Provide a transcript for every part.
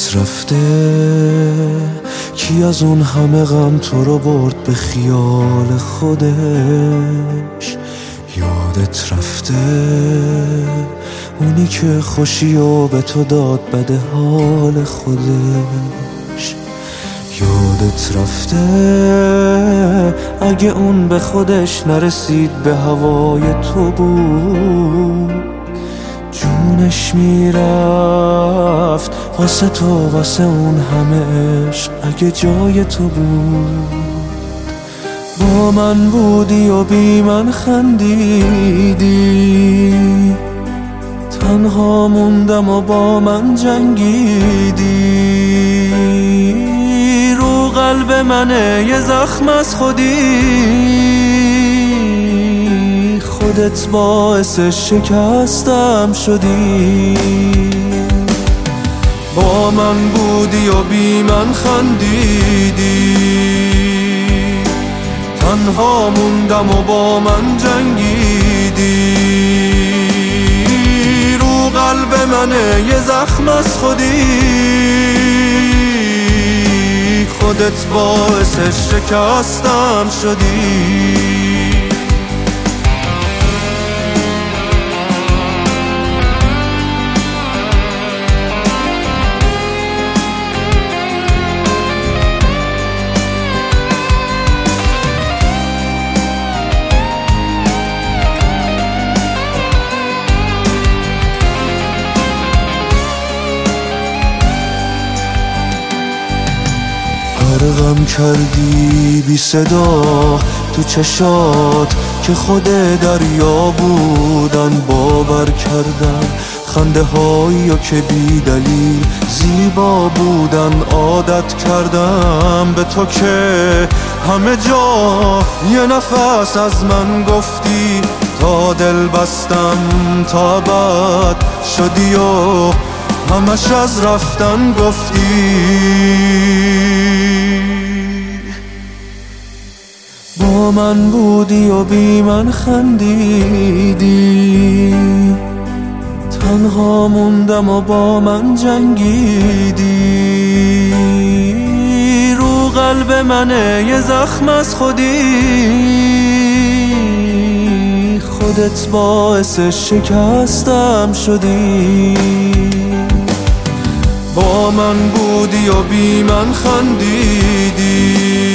یادت رفته کی از اون همه غم تو رو برد به خیال خودش؟ یادت رفته اونی که خوشیو به تو داد بده حال خودش؟ یادت رفته اگه اون به خودش نرسید به هوای تو بود جونش میرفت واسه تو، واسه اون همه عشق اگه جای تو بود. با من بودی و بی من خندیدی، تنها موندم و با من جنگیدی. رو قلب منه یه زخم از خودی، خودت باعث شکستم شدی. با من بودی و بی من خندیدی، تنها موندم و با من جنگیدی. رو قلب منه یه زخم از خودی، خودت باعث شکستم شدی. غرقم کردی بی صدا تو چشات که خود دریا بودن. باور کردم خنده هایی که بی دلیل زیبا بودن. عادت کردم به تو که همه جا یه نفس از من گفتی. تا دل بستم تا بعد شدی و همش از رفتن گفتی. با من بودی و بی من خندیدی، تنها موندم و با من جنگیدی. رو قلب منه یه زخم از خودی، خودت باعث شکستم شدی. با من بودی و بی من خندیدی،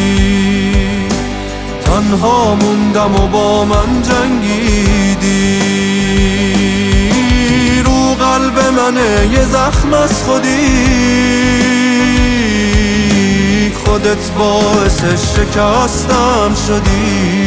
تنها موندم و با من جنگیدی. رو قلب منه یه زخم از خودی، خودت باعث شکستم شدی.